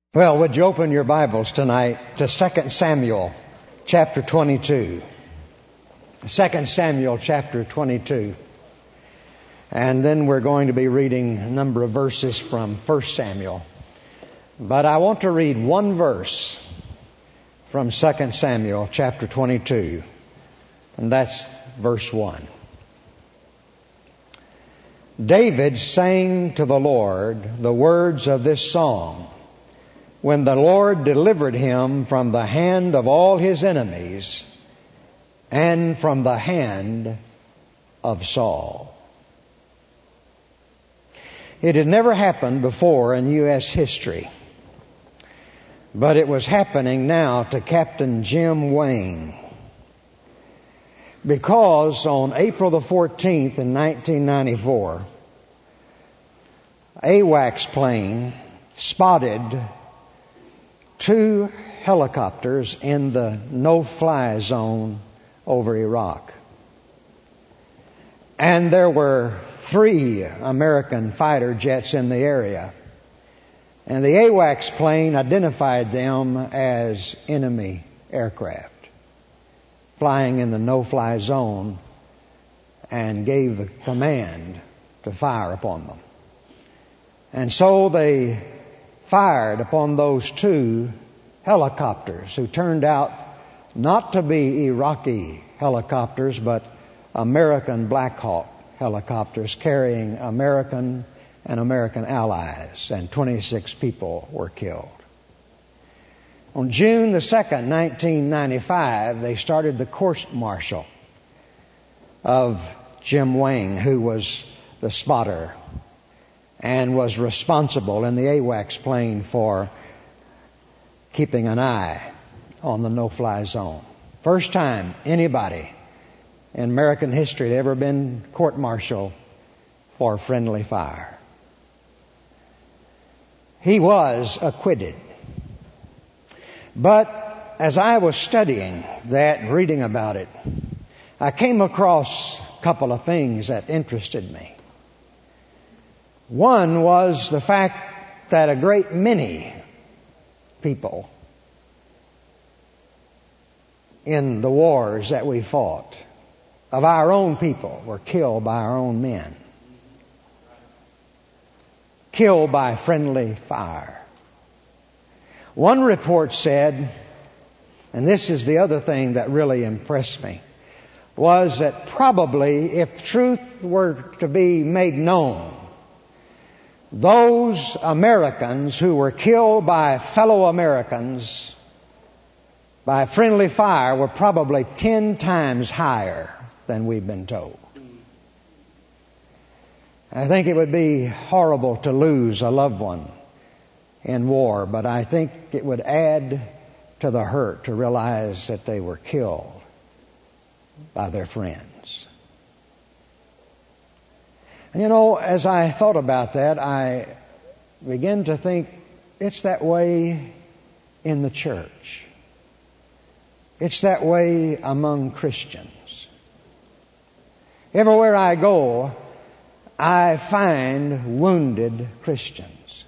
Well, would you open your Bibles tonight to 2 Samuel chapter 22. 2 Samuel chapter 22. And then we're going to be reading a number of verses from 1 Samuel. But I want to read one verse from 2 Samuel chapter 22. And that's verse 1. David sang to the Lord the words of this song when the Lord delivered him from the hand of all his enemies and from the hand of Saul. It had never happened before in U.S. history, but it was happening now to Captain Jim Wayne, because on April the 14th in 1994, AWACS plane spotted two helicopters in the no-fly zone over Iraq. And there were 3 American fighter jets in the area. And the AWACS plane identified them as enemy aircraft flying in the no-fly zone and gave the command to fire upon them. And so they fired upon those 2 helicopters, who turned out not to be Iraqi helicopters, but American Black Hawk helicopters carrying American and American allies, and 26 people were killed. On June the 2nd, 1995, they started the court-martial of Jim Wayne, who was the spotter and was responsible in the AWACS plane for keeping an eye on the no-fly zone. First time anybody in American history had ever been court-martialed for friendly fire. He was acquitted. But as I was studying that, reading about it, I came across a couple of things that interested me. One was the fact that a great many people in the wars that we fought, of our own people, were killed by our own men. Killed by friendly fire. One report said, and this is the other thing that really impressed me, was that probably if truth were to be made known, those Americans who were killed by fellow Americans by friendly fire were probably 10 times higher than we've been told. I think it would be horrible to lose a loved one in war, but I think it would add to the hurt to realize that they were killed by their friends. And as I thought about that, I began to think it's that way in the church. It's that way among Christians. Everywhere I go, I find wounded Christians.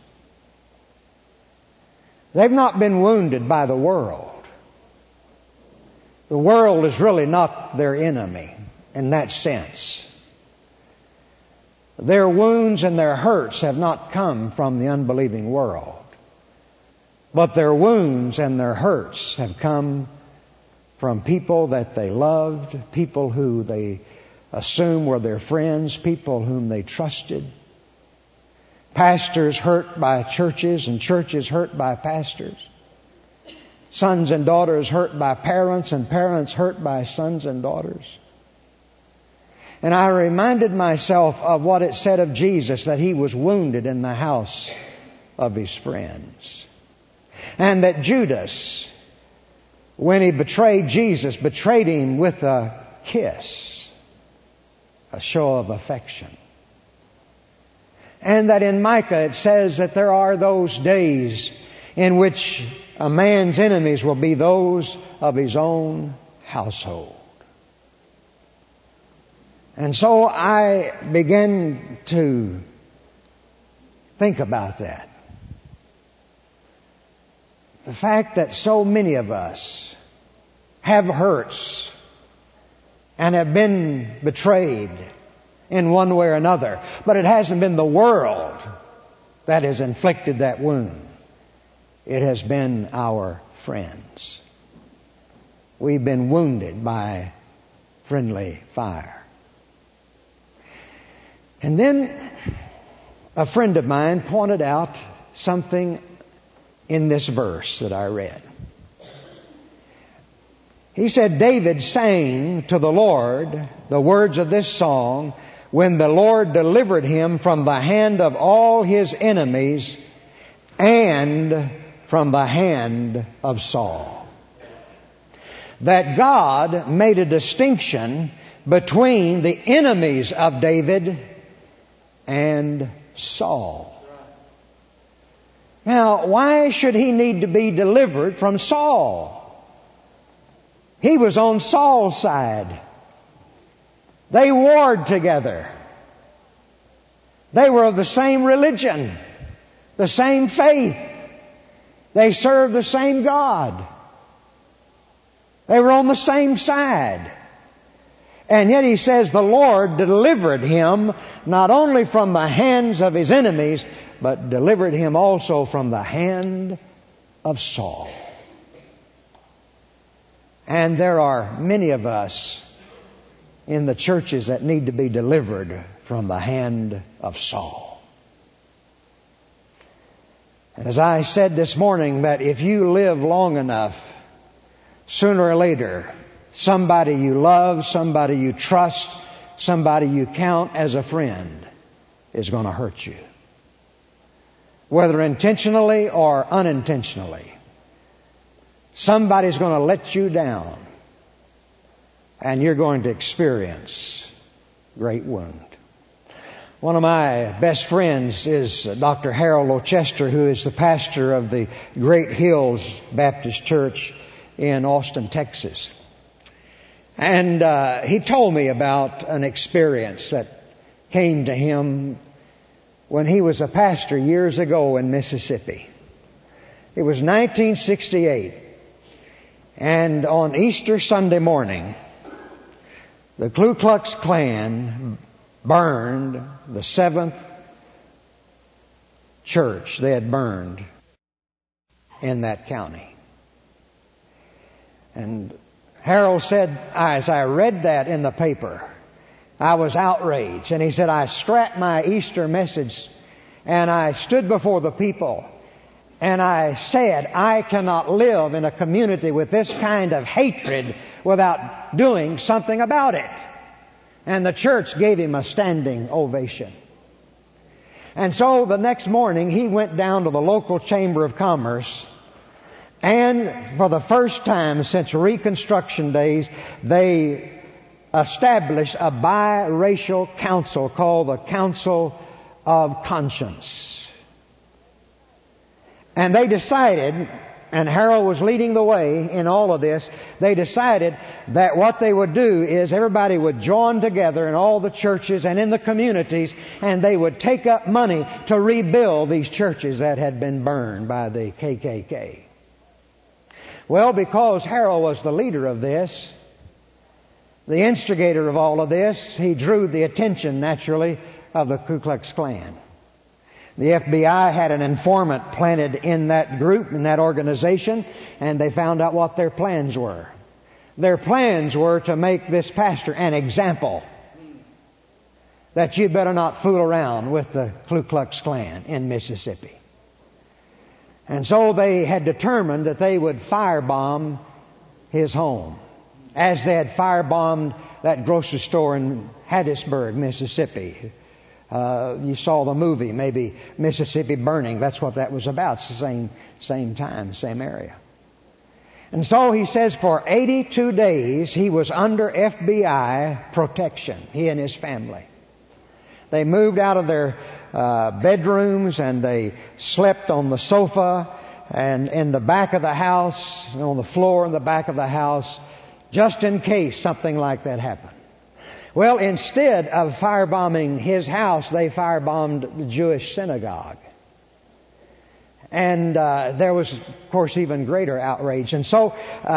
They've not been wounded by the world. The world is really not their enemy in that sense. Their wounds and their hurts have not come from the unbelieving world. But their wounds and their hurts have come from people that they loved, people who they assumed were their friends, people whom they trusted. Pastors hurt by churches and churches hurt by pastors. Sons and daughters hurt by parents and parents hurt by sons and daughters. And I reminded myself of what it said of Jesus, that he was wounded in the house of his friends. And that Judas, when he betrayed Jesus, betrayed him with a kiss, a show of affection. And that in Micah it says that there are those days in which a man's enemies will be those of his own household. And so I began to think about that. the fact that so many of us have hurts and have been betrayed in one way or another, but it hasn't been the world that has inflicted that wound. It has been our friends. We've been wounded by friendly fire. And then a friend of mine pointed out something in this verse that I read. He said, David sang to the Lord the words of this song when the Lord delivered him from the hand of all his enemies and from the hand of Saul. That God made a distinction between the enemies of David and Saul. Now, why should he need to be delivered from Saul? He was on Saul's side. They warred together. They were of the same religion, the same faith. They served the same God. They were on the same side. And yet he says the Lord delivered him not only from the hands of his enemies, but delivered him also from the hand of Saul. And there are many of us in the churches that need to be delivered from the hand of Saul. And as I said this morning, that if you live long enough, sooner or later, somebody you love, somebody you trust, somebody you count as a friend is going to hurt you. Whether intentionally or unintentionally. Somebody's going to let you down. And you're going to experience great wound. One of my best friends is Dr. Harold Lochester, who is the pastor of the Great Hills Baptist Church in Austin, Texas. And he told me about an experience that came to him when he was a pastor years ago in Mississippi. It was 1968. And on Easter Sunday morning, the Ku Klux Klan burned the 7th church they had burned in that county. And Harold said, as I read that in the paper, I was outraged. And he said, I scrapped my Easter message and I stood before the people and I said, I cannot live in a community with this kind of hatred without doing something about it. And the church gave him a standing ovation. And so the next morning he went down to the local Chamber of Commerce, and for the first time since Reconstruction days, they established a biracial council called the Council of Conscience. And they decided, and Harold was leading the way in all of this, they decided that what they would do is everybody would join together in all the churches and in the communities, and they would take up money to rebuild these churches that had been burned by the KKK. Well, because Harold was the leader of this, the instigator of all of this, he drew the attention, naturally, of the Ku Klux Klan. The FBI had an informant planted in that group, in that organization, and they found out what their plans were. Their plans were to make this pastor an example that you better not fool around with the Ku Klux Klan in Mississippi. And so they had determined that they would firebomb his home, as they had firebombed that grocery store in Hattiesburg, Mississippi. You saw the movie, maybe Mississippi Burning. That's what that was about. It's the same time, same area. And so he says for 82 days he was under FBI protection, he and his family. They moved out of their bedrooms and they slept on the sofa and in the back of the house, on the floor in the back of the house, just in case something like that happened. Well, instead of firebombing his house, they firebombed the Jewish synagogue. And there was, of course, even greater outrage. And so,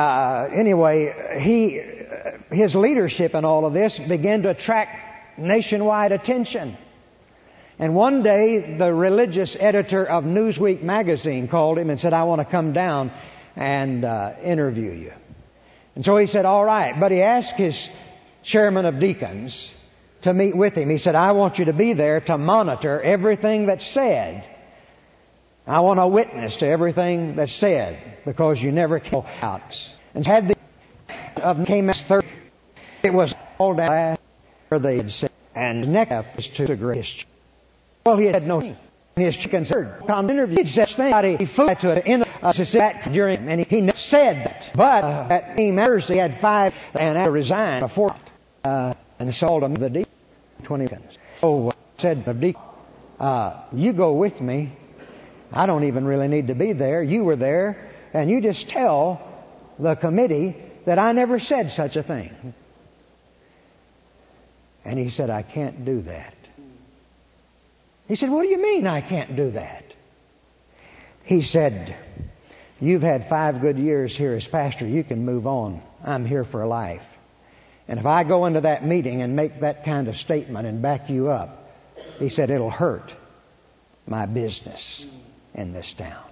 anyway, his leadership in all of this began to attract nationwide attention. And one day, the religious editor of Newsweek magazine called him and said, "I want to come down and interview you." And so he said, "All right." But he asked his chairman of deacons to meet with him. He said, "I want you to be there to monitor everything that's said. I want a witness to everything that's said, because you never came out." And had the of came as third, it was all down where they had said, and next up was to the greatest. Well, he had no his chickens heard on interview. He said thing he flew to it in that during, and he never said that. But that same Thursday he had 5 and had to resign before and sold them the deacon 20 seconds. So said the deacon, "You go with me. I don't even really need to be there. You were there, and you just tell the committee that I never said such a thing." And he said, "I can't do that." He said, "What do you mean I can't do that?" He said, "You've had 5 good years here as pastor. You can move on. I'm here for life. And if I go into that meeting and make that kind of statement and back you up," he said, "it'll hurt my business in this town."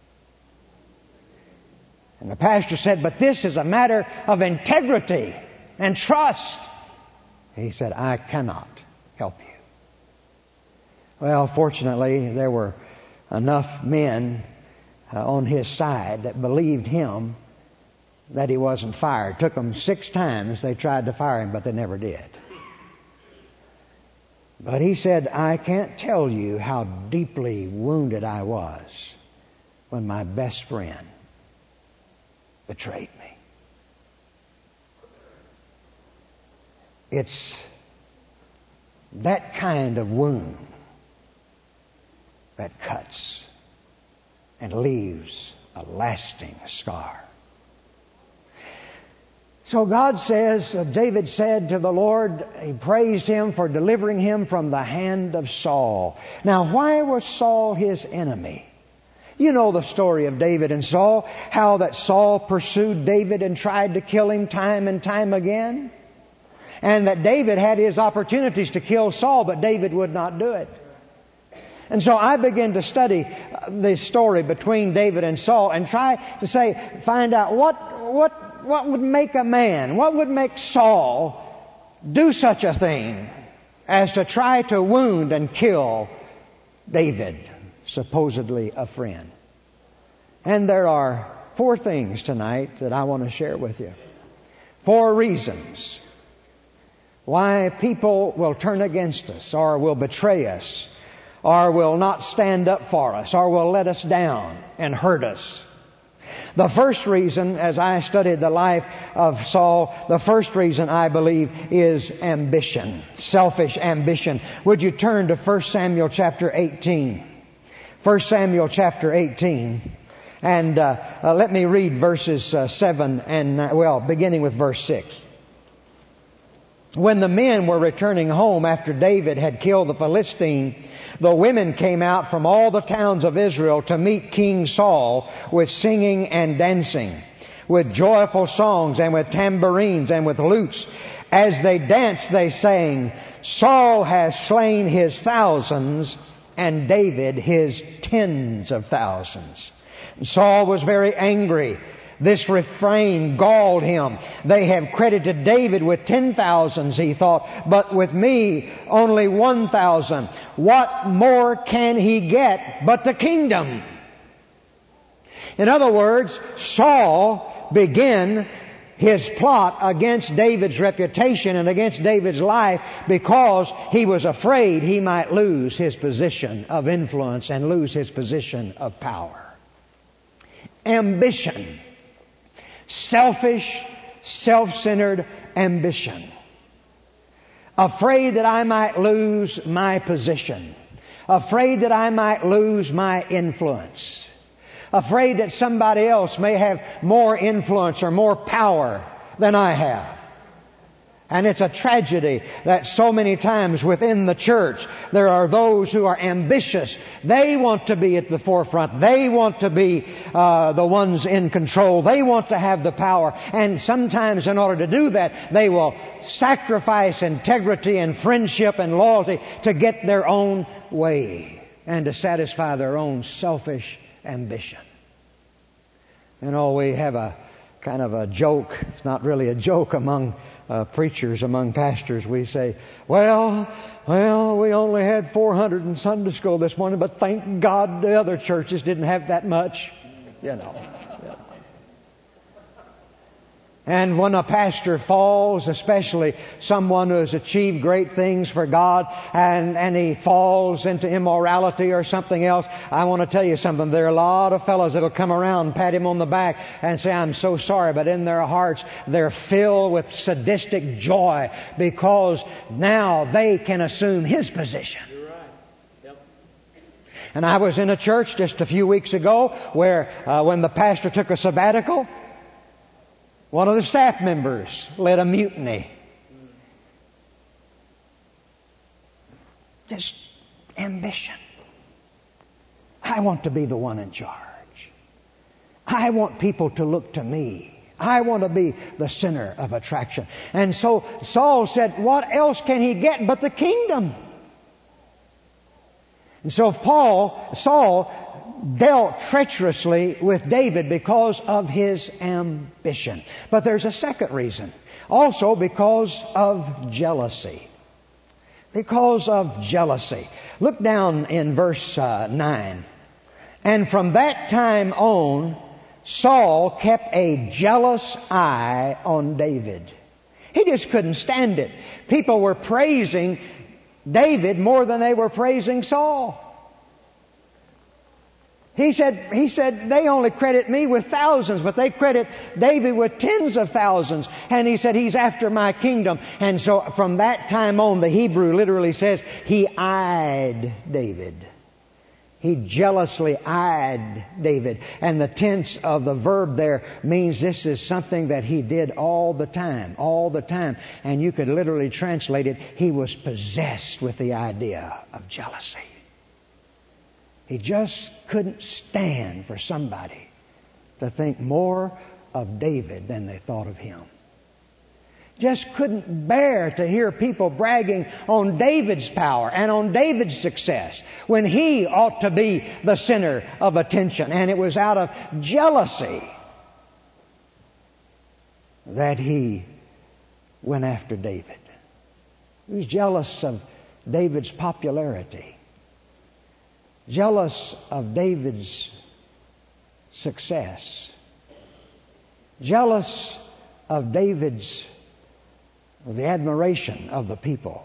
And the pastor said, "But this is a matter of integrity and trust." He said, "I cannot help you." Well, fortunately, there were enough men on his side that believed him that he wasn't fired. It took them 6 times they tried to fire him, but they never did. But he said, "I can't tell you how deeply wounded I was when my best friend betrayed me." It's that kind of wound that cuts and leaves a lasting scar. So God says, David said to the Lord, he praised Him for delivering him from the hand of Saul. Now, why was Saul his enemy? You know the story of David and Saul, how that Saul pursued David and tried to kill him time and time again. And that David had his opportunities to kill Saul, but David would not do it. And so I began to study this story between David and Saul and try to find out what would make a man, what would make Saul do such a thing as to try to wound and kill David, supposedly a friend. And there are 4 things tonight that I want to share with you. 4 reasons why people will turn against us, or will betray us, or will not stand up for us, or will let us down and hurt us. The first reason, as I studied the life of Saul, the first reason I believe is ambition, selfish ambition. Would you turn to 1 Samuel chapter 18? 1 Samuel chapter 18. And let me read verses 7 and, beginning with verse 6. When the men were returning home after David had killed the Philistine, the women came out from all the towns of Israel to meet King Saul with singing and dancing, with joyful songs and with tambourines and with lutes. As they danced, they sang, "Saul has slain his thousands and David his tens of thousands." And Saul was very angry. This refrain galled him. They have credited David with 10,000s, he thought, but with me only 1,000. What more can he get but the kingdom? In other words, Saul began his plot against David's reputation and against David's life because he was afraid he might lose his position of influence and lose his position of power. Ambition. Selfish, self-centered ambition. Afraid that I might lose my position. Afraid that I might lose my influence. Afraid that somebody else may have more influence or more power than I have. And it's a tragedy that so many times within the church there are those who are ambitious. They want to be at the forefront. They want to be the ones in control. They want to have the power. And sometimes in order to do that, they will sacrifice integrity and friendship and loyalty to get their own way and to satisfy their own selfish ambition. You know, we have a kind of a joke. It's not really a joke among preachers, among pastors. We say, well, we only had 400 in Sunday school this morning, but thank God the other churches didn't have that much. You know. And when a pastor falls, especially someone who has achieved great things for God, and he falls into immorality or something else, I want to tell you something. There are a lot of fellows that'll come around and pat him on the back and say, I'm so sorry, but in their hearts they're filled with sadistic joy because now they can assume his position. You're right. Yep. And I was in a church just a few weeks ago where when the pastor took a sabbatical, one of the staff members led a mutiny. Just ambition. I want to be the one in charge. I want people to look to me. I want to be the center of attraction. And so Saul said, what else can he get but the kingdom? And so Saul dealt treacherously with David because of his ambition. But there's a second reason. Also because of jealousy. Because of jealousy. Look down in verse 9. And from that time on, Saul kept a jealous eye on David. He just couldn't stand it. People were praising David more than they were praising Saul. He said, they only credit me with thousands, but they credit David with tens of thousands. And he said, he's after my kingdom. And so from that time on, the Hebrew literally says, he eyed David. He jealously eyed David. And the tense of the verb there means this is something that he did all the time. And you could literally translate it, he was possessed with the idea of jealousy. He just couldn't stand for somebody to think more of David than they thought of him. Just couldn't bear to hear people bragging on David's power and on David's success when he ought to be the center of attention. And it was out of jealousy that he went after David. He was jealous of David's popularity. Jealous of David's success. Jealous of the admiration of the people.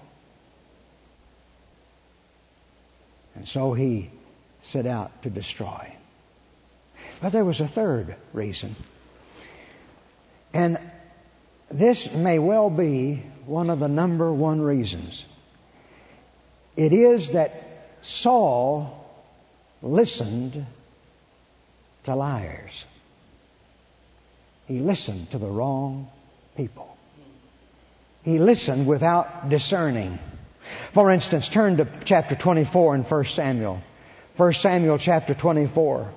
And so he set out to destroy. But there was a third reason. And this may well be one of the number one reasons. It is that Saul listened to liars. He listened to the wrong people. He listened without discerning. For instance, turn to chapter 24 in 1 Samuel. 1 Samuel chapter 24.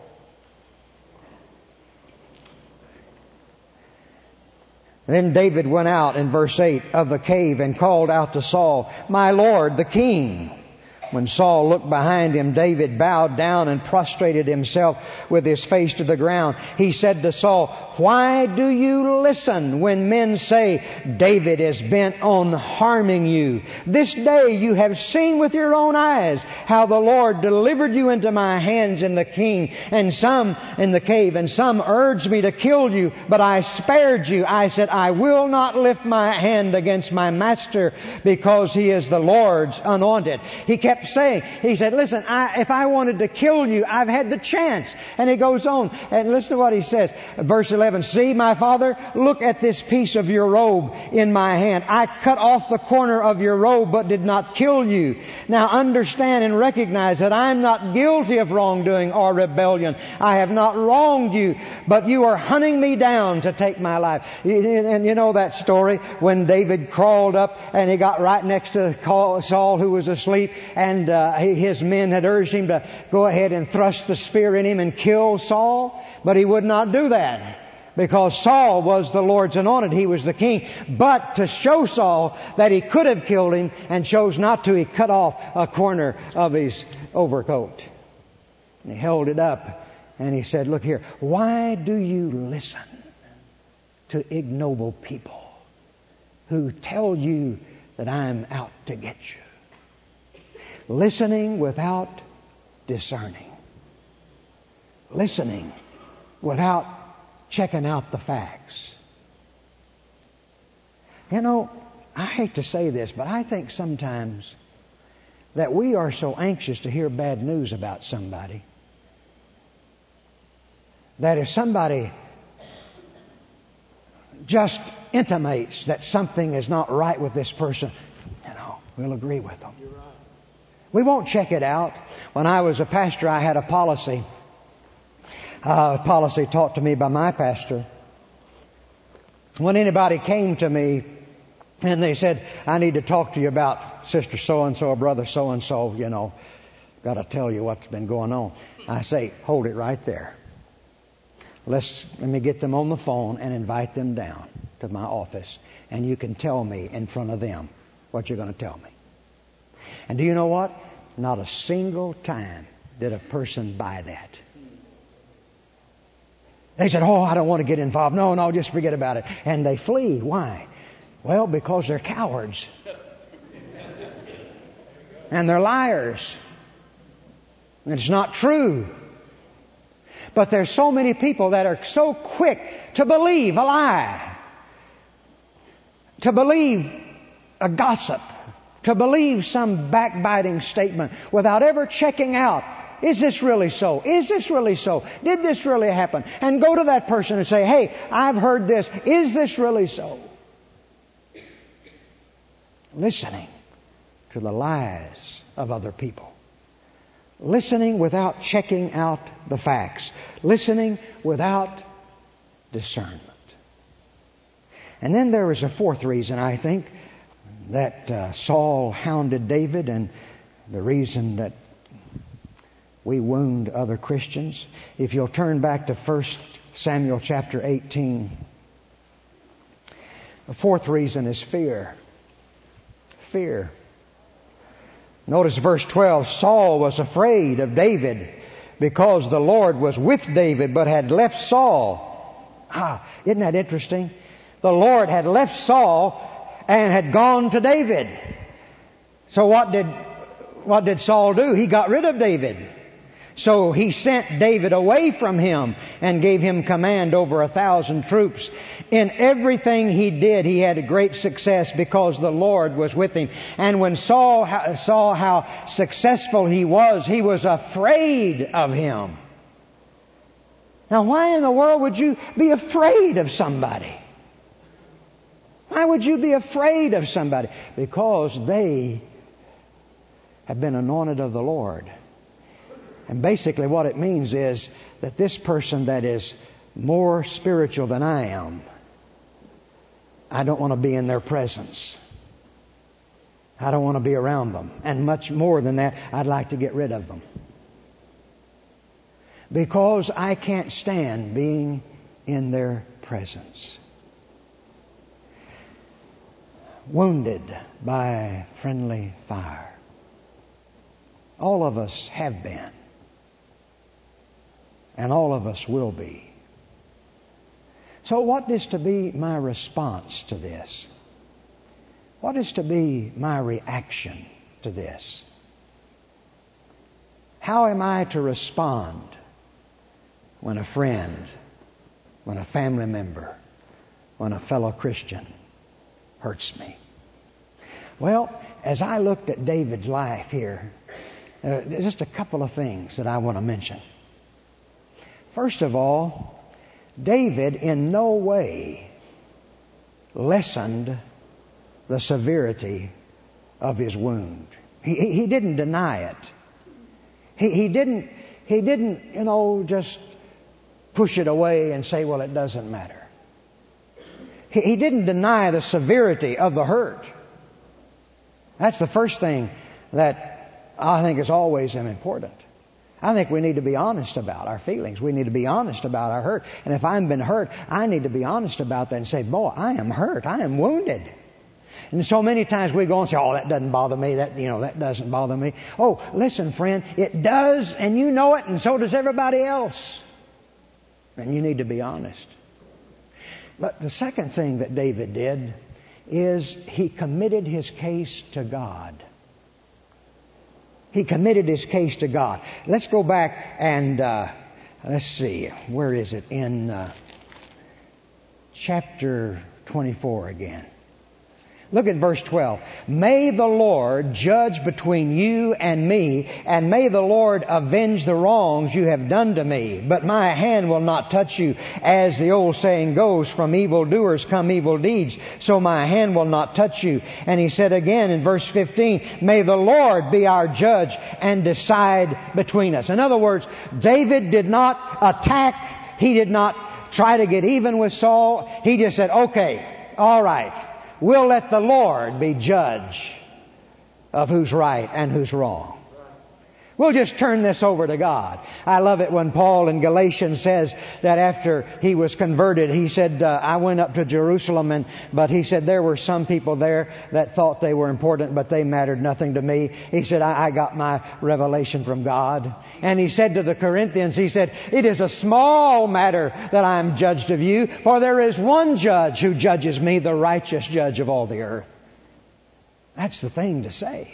Then David went out in verse 8 of the cave and called out to Saul, "My Lord, the king." When Saul looked behind him, David bowed down and prostrated himself with his face to the ground. He said to Saul, "Why do you listen when men say, 'David is bent on harming you'? This day you have seen with your own eyes how the Lord delivered you into my hands in the king, and some in the cave, and some urged me to kill you, but I spared you. I said, I will not lift my hand against my master because he is the Lord's anointed." He kept kept saying, he said, listen, if I wanted to kill you, I've had the chance. And he goes on, and listen to what he says. Verse 11, see, my father, look at this piece of your robe in my hand. I cut off the corner of your robe, but did not kill you. Now understand and recognize that I'm not guilty of wrongdoing or rebellion. I have not wronged you, but you are hunting me down to take my life. And you know that story when David crawled up and he got right next to Saul, who was asleep, and his men had urged him to go ahead and thrust the spear in him and kill Saul, but he would not do that. Because Saul was the Lord's anointed. He was the king. But to show Saul that he could have killed him and chose not to, he cut off a corner of his overcoat. And he held it up and he said, look here, why do you listen to ignoble people who tell you that I'm out to get you? Listening without discerning. Listening without checking out the facts. You know, I hate to say this, but I think sometimes that we are so anxious to hear bad news about somebody that if somebody just intimates that something is not right with this person, we'll agree with them. You're right. We won't check it out. When I was a pastor, I had a policy taught to me by my pastor. When anybody came to me and they said, I need to talk to you about Sister so-and-so or Brother so-and-so, got to tell you what's been going on. I say, hold it right there. Let me get them on the phone and invite them down to my office. And you can tell me in front of them what you're going to tell me. And do you know what? Not a single time did a person buy that. They said, I don't want to get involved. No, just forget about it. And they flee. Why? Well, because they're cowards. And they're liars. And it's not true. But there's so many people that are so quick to believe a lie. To believe a gossip. To believe some backbiting statement without ever checking out, is this really so? Is this really so? Did this really happen? And go to that person and say, hey, I've heard this. Is this really so? Listening to the lies of other people. Listening without checking out the facts. Listening without discernment. And then there is a fourth reason, I think, that Saul hounded David, and the reason that we wound other Christians. If you'll turn back to 1 Samuel chapter 18. The fourth reason is fear. Fear. Notice verse 12. Saul was afraid of David because the Lord was with David but had left Saul. Isn't that interesting? The Lord had left Saul and had gone to David. So what did Saul do? He got rid of David. So he sent David away from him and gave him command over 1,000 troops. In everything he did, he had a great success because the Lord was with him. And when Saul saw how successful he was afraid of him. Now, why in the world would you be afraid of somebody? Why would you be afraid of somebody? Because they have been anointed of the Lord. And basically what it means is that this person that is more spiritual than I am, I don't want to be in their presence. I don't want to be around them. And much more than that, I'd like to get rid of them. Because I can't stand being in their presence. Wounded by friendly fire. All of us have been. And all of us will be. So what is to be my response to this? What is to be my reaction to this? How am I to respond when a friend, when a family member, when a fellow Christian hurts me? Well, as I looked at David's life here, Just a couple of things that I want to mention. First of all, David in no way lessened the severity of his wound. He didn't deny it. He didn't, just push it away and say, well, it doesn't matter. He didn't deny the severity of the hurt. That's the first thing that I think is always important. I think we need to be honest about our feelings. We need to be honest about our hurt. And if I've been hurt, I need to be honest about that and say, boy, I am hurt. I am wounded. And so many times we go and say, oh, that doesn't bother me. That doesn't bother me. Oh, listen, friend, it does, and you know it, and so does everybody else. And you need to be honest. But the second thing that David did is he committed his case to God. He committed his case to God. Let's go back and let's see. Where is it? In chapter 24 again. Look at verse 12. May the Lord judge between you and me, and may the Lord avenge the wrongs you have done to me. But my hand will not touch you. As the old saying goes, from evildoers come evil deeds, so my hand will not touch you. And he said again in verse 15, may the Lord be our judge and decide between us. In other words, David did not attack. He did not try to get even with Saul. He just said, okay, all right. We'll let the Lord be judge of who's right and who's wrong. We'll just turn this over to God. I love it when Paul in Galatians says that after he was converted, he said, I went up to Jerusalem, but he said there were some people there that thought they were important, but they mattered nothing to me. He said, I got my revelation from God. And he said to the Corinthians, he said, it is a small matter that I am judged of you, for there is one judge who judges me, the righteous judge of all the earth. That's the thing to say.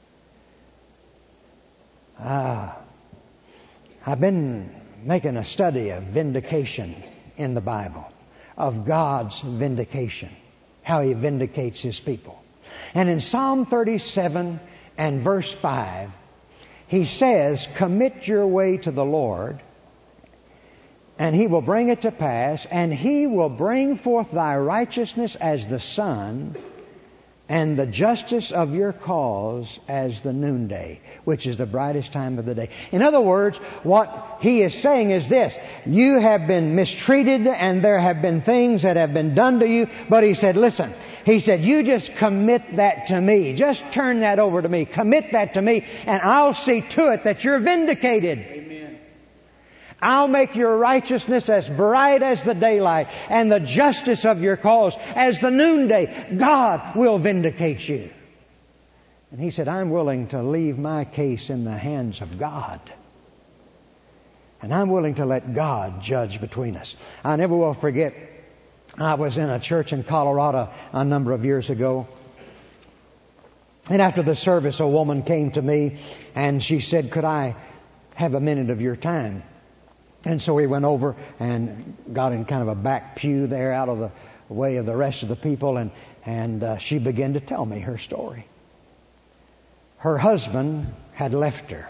I've been making a study of vindication in the Bible, of God's vindication, how He vindicates His people. And in Psalm 37 and verse 5, He says, commit your way to the Lord, and He will bring it to pass, and He will bring forth thy righteousness as the sun, and the justice of your cause as the noonday, which is the brightest time of the day. In other words, what he is saying is this: you have been mistreated and there have been things that have been done to you, but he said, listen, he said, you just commit that to me. Just turn that over to me. Commit that to me, and I'll see to it that you're vindicated. Amen. I'll make your righteousness as bright as the daylight, and the justice of your cause as the noonday. God will vindicate you. And he said, I'm willing to leave my case in the hands of God. And I'm willing to let God judge between us. I never will forget, I was in a church in Colorado a number of years ago. And after the service, a woman came to me and she said, could I have a minute of your time? And so we went over and got in kind of a back pew there out of the way of the rest of the people, and she began to tell me her story. Her husband had left her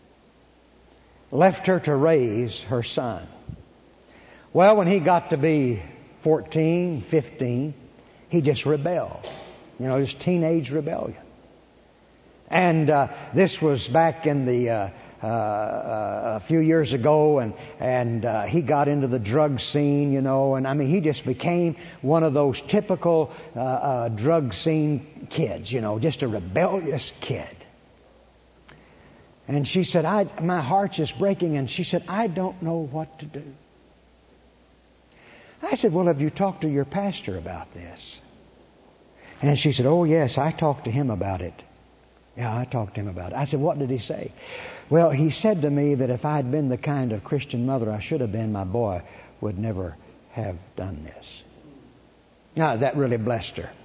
to raise her son. Well, when he got to be 14, 15, he just rebelled. Just teenage rebellion. And this was back in the a few years ago, and he got into the drug scene, and he just became one of those typical drug scene kids, just a rebellious kid. And she said, my heart's just breaking, and she said, I don't know what to do. I said, well, have you talked to your pastor about this? And she said, oh yes, I talked to him about it. Yeah, I talked to him about it. I said, what did he say? Well, he said to me that if I'd been the kind of Christian mother I should have been, my boy would never have done this. Now, that really blessed her.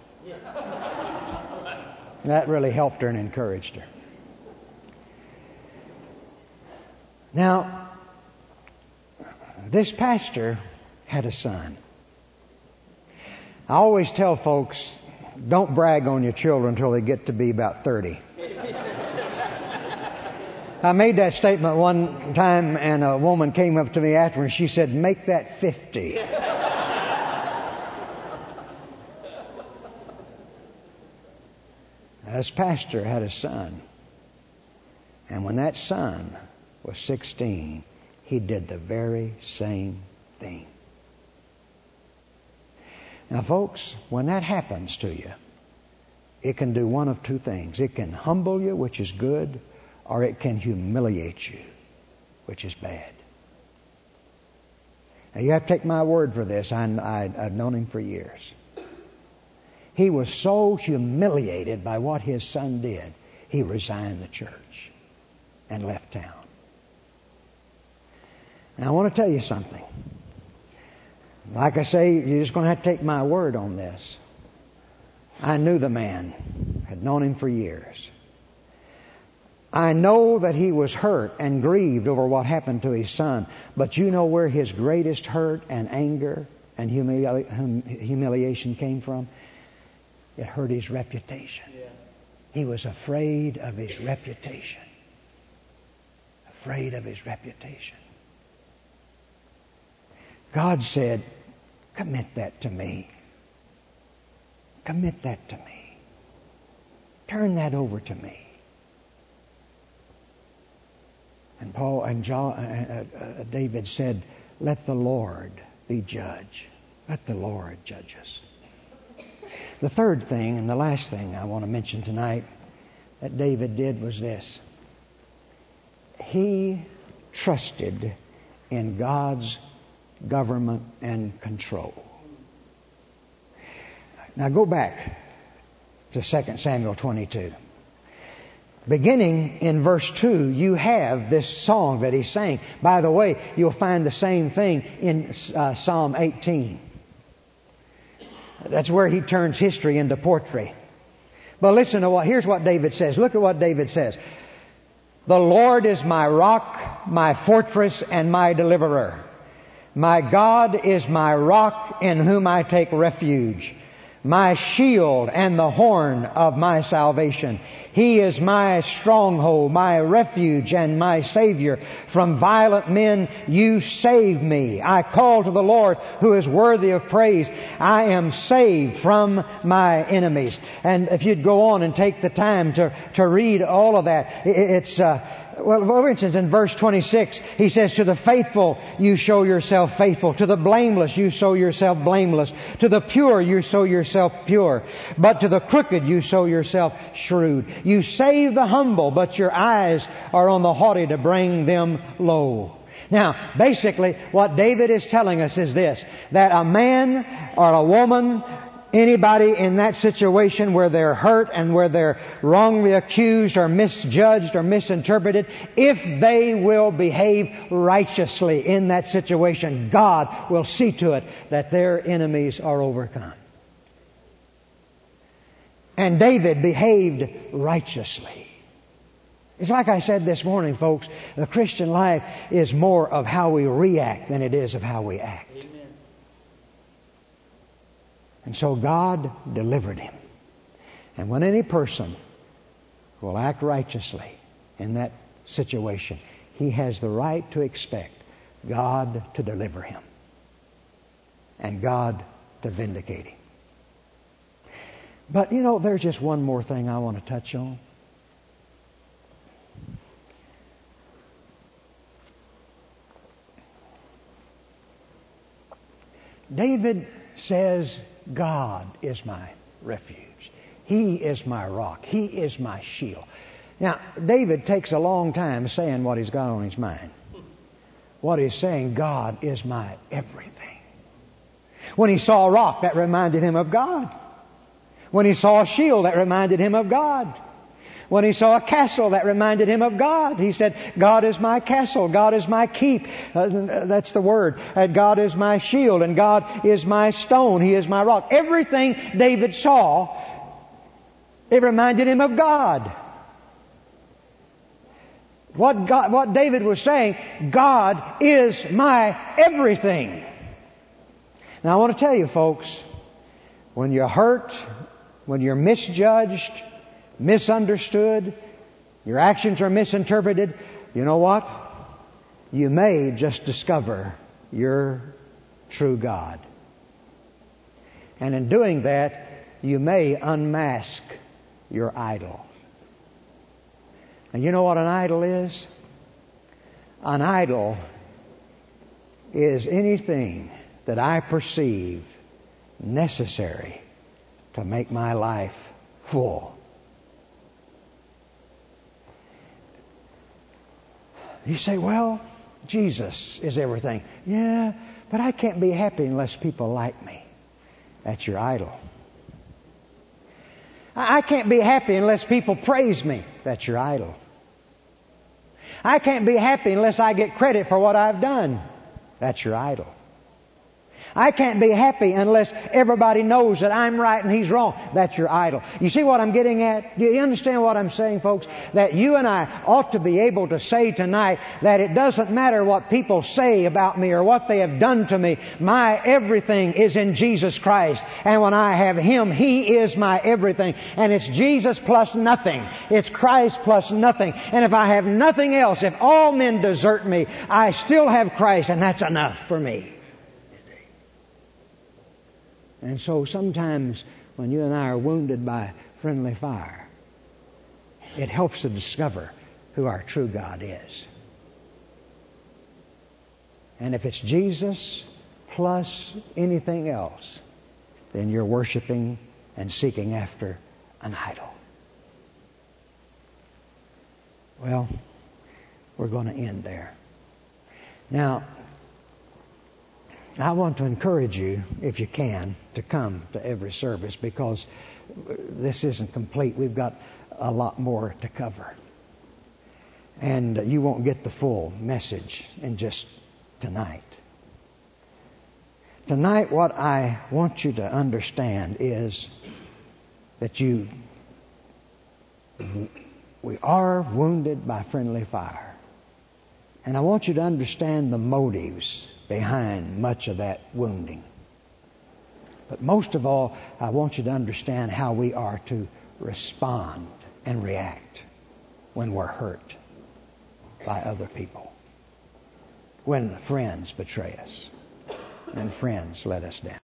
That really helped her and encouraged her. Now, this pastor had a son. I always tell folks, don't brag on your children until they get to be about 30. I made that statement one time, and a woman came up to me after, and she said, "Make that 50." This pastor had a son, and when that son was 16, he did the very same thing. Now, folks, when that happens to you, it can do one of two things. It can humble you, which is good, or it can humiliate you, which is bad. Now, you have to take my word for this. I've known him for years. He was so humiliated by what his son did, he resigned the church and left town. Now, I want to tell you something. Like I say, you're just going to have to take my word on this. I knew the man, had known him for years. I know that he was hurt and grieved over what happened to his son, but you know where his greatest hurt and anger and humiliation came from? It hurt his reputation. He was afraid of his reputation. Afraid of his reputation. God said, "Commit that to me. Commit that to me. Turn that over to me." And David said, "Let the Lord be judge. Let the Lord judge us." The third thing and the last thing I want to mention tonight that David did was this. He trusted in God's government and control. Now go back to 2 Samuel 22. Beginning in verse 2, you have this song that he sang. By the way, you'll find the same thing in Psalm 18. That's where he turns history into poetry. But listen to here's what David says. Look at what David says. "The Lord is my rock, my fortress, and my deliverer. My God is my rock in whom I take refuge, my shield and the horn of my salvation. He is my stronghold, my refuge, and my Savior. From violent men you save me. I call to the Lord who is worthy of praise. I am saved from my enemies." And if you'd go on and take the time to read all of that, well, for instance, in verse 26, he says, "To the faithful you show yourself faithful. To the blameless you show yourself blameless. To the pure you show yourself pure. But to the crooked you show yourself shrewd. You save the humble, but your eyes are on the haughty to bring them low." Now, basically, what David is telling us is this, that a man or a woman, anybody in that situation where they're hurt and where they're wrongly accused or misjudged or misinterpreted, if they will behave righteously in that situation, God will see to it that their enemies are overcome. And David behaved righteously. It's like I said this morning, folks, the Christian life is more of how we react than it is of how we act. Amen. And so God delivered him. And when any person will act righteously in that situation, he has the right to expect God to deliver him and God to vindicate him. But, there's just one more thing I want to touch on. David says, "God is my refuge. He is my rock. He is my shield." Now, David takes a long time saying what he's got on his mind. What he's saying, God is my everything. When he saw a rock, that reminded him of God. When he saw a shield, that reminded him of God. When he saw a castle, that reminded him of God. He said, "God is my castle. God is my keep." That's the word. God is my shield, and God is my stone. He is my rock. Everything David saw, it reminded him of God. What David was saying, God is my everything. Now I want to tell you, folks, when you're hurt, when you're misjudged, misunderstood, your actions are misinterpreted, you know what? You may just discover your true God. And in doing that, you may unmask your idol. And you know what an idol is? An idol is anything that I perceive necessary to make my life full. You say, well, Jesus is everything. Yeah, but I can't be happy unless people like me. That's your idol. I can't be happy unless people praise me. That's your idol. I can't be happy unless I get credit for what I've done. That's your idol. I can't be happy unless everybody knows that I'm right and he's wrong. That's your idol. You see what I'm getting at? Do you understand what I'm saying, folks? That you and I ought to be able to say tonight that it doesn't matter what people say about me or what they have done to me. My everything is in Jesus Christ. And when I have Him, He is my everything. And it's Jesus plus nothing. It's Christ plus nothing. And if I have nothing else, if all men desert me, I still have Christ, and that's enough for me. And so sometimes when you and I are wounded by friendly fire, it helps to discover who our true God is. And if it's Jesus plus anything else, then you're worshiping and seeking after an idol. Well, we're going to end there. Now, I want to encourage you, if you can, to come to every service, because this isn't complete. We've got a lot more to cover. And you won't get the full message in just tonight. Tonight, what I want you to understand is that we are wounded by friendly fire. And I want you to understand the motives behind much of that wounding. But most of all, I want you to understand how we are to respond and react when we're hurt by other people. When friends betray us and friends let us down.